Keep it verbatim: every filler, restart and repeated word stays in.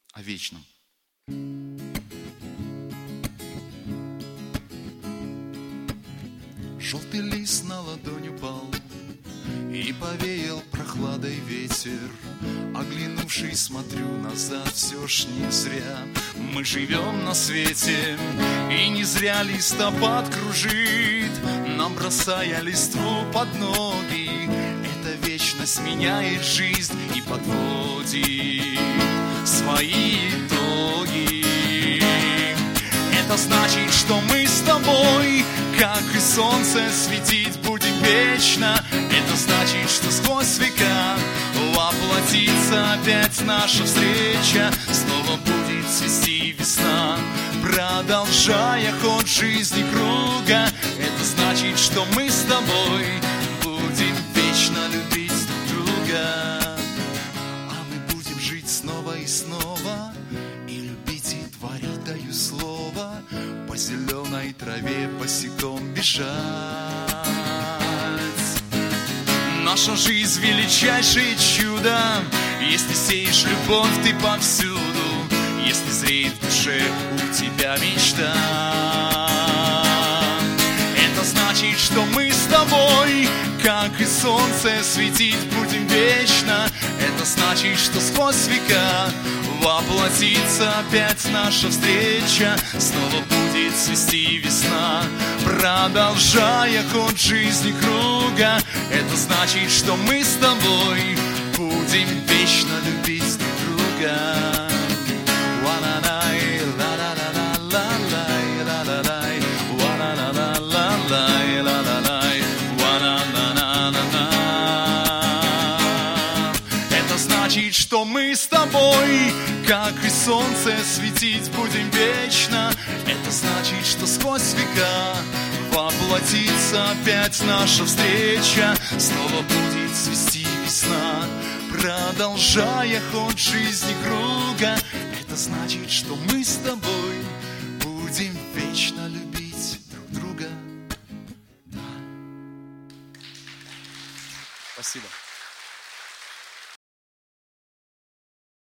о вечном. Желтый лист на ладонь упал, и повеял прохладой ветер. Оглянувшись, смотрю назад, все ж не зря мы живем на свете. И не зря листопад кружит, нам бросая листву под ноги. Эта вечность меняет жизнь и подводит свои итоги. Это значит, что мы с тобой, как и солнце, светить будем вечно. Это значит, что сквозь века воплотится опять наша встреча. Снова будет цвести весна, продолжая ход жизни круга. Это значит, что мы с тобой будем вечно любить друг друга. А мы будем жить снова и снова, и любить и творить, даю слово, по зеленой траве босиком бежать. Наша жизнь величайшее чудо, если сеешь любовь ты повсюду, если зреет в душе у тебя мечта. Это значит, что мы с тобой, как и солнце, светить будем вечно. Это значит, что сквозь века воплотится опять наша встреча. Снова будет цвести весна, продолжая ход жизни круга. Это значит, что мы с тобой будем вечно любить друг друга. Это значит, что мы с тобой, как и солнце, светить будем вечно. Это значит, что сквозь века воплотится опять наша встреча. Снова будет цвести весна, продолжая ход жизни круга. Это значит, что мы с тобой будем вечно любить друг друга. Да. Спасибо.